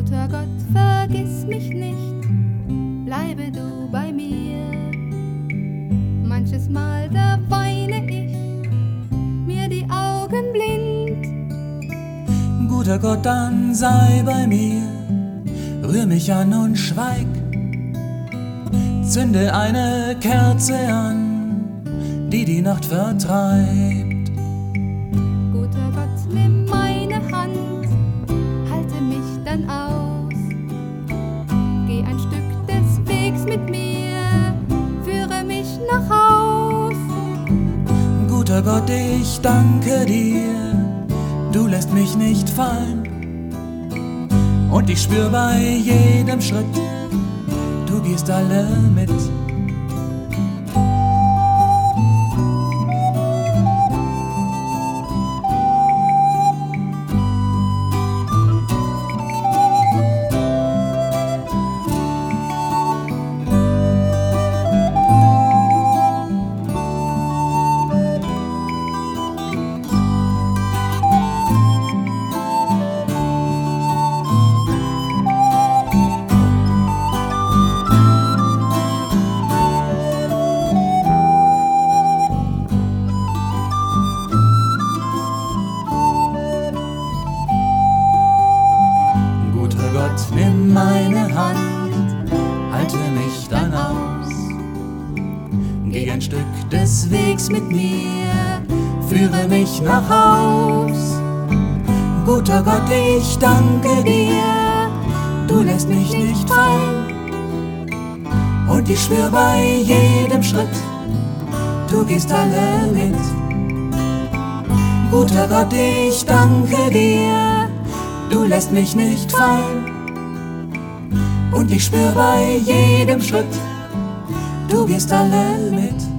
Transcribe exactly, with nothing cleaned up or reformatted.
Guter Gott, vergiss mich nicht, bleibe du bei mir. Manches Mal, da weine ich, mir die Augen blind. Guter Gott, dann sei bei mir, rühr mich an und schweig. Zünde eine Kerze an, die die Nacht vertreibt. Guter Gott, nimm meine Hand, halte mich dann aus. Geh ein Stück des Wegs mit mir, führe mich nach Haus. Guter Gott, ich danke dir, du lässt mich nicht fallen. Und ich spür bei jedem Schritt, du gehst alle mit. Nimm meine Hand, halte mich dann aus. Geh ein Stück des Wegs mit mir, führe mich nach Haus. Guter Gott, ich danke dir, du lässt mich nicht fallen. Und ich schwör bei jedem Schritt, du gehst alle mit. Guter Gott, ich danke dir, du lässt mich nicht fallen. Und ich spür bei jedem Schritt, du gehst alle mit.